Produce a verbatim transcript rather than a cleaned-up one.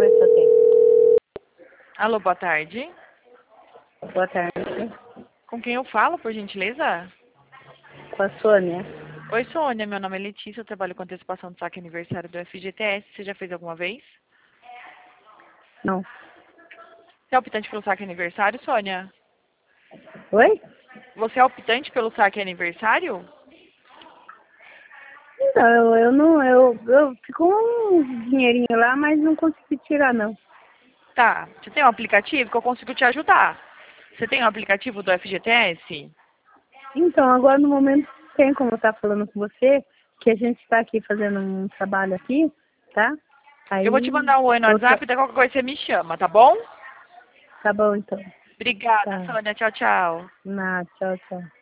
conversar aqui. Alô, boa tarde. Boa tarde. Com quem eu falo, por gentileza? Com a Sônia. Oi, Sônia. Meu nome é Letícia. Eu trabalho com antecipação do saque aniversário do F G T S. Você já fez alguma vez? Não. Você é optante pelo saque aniversário, Sônia? Oi? Você é optante pelo saque aniversário? Não, eu, eu não, eu, eu ficou um dinheirinho lá, mas não consegui tirar não. Tá. Você tem um aplicativo que eu consigo te ajudar? Você tem um aplicativo do F G T S? Então, agora no momento tem como eu estar falando com você, que a gente está aqui fazendo um trabalho aqui, tá? Aí Eu vou te mandar um oi no eu tô... WhatsApp e daí qualquer coisa você me chama, tá bom? Tá bom então. Obrigada, Tá. Sônia. Tchau, tchau. Na, tchau, tchau.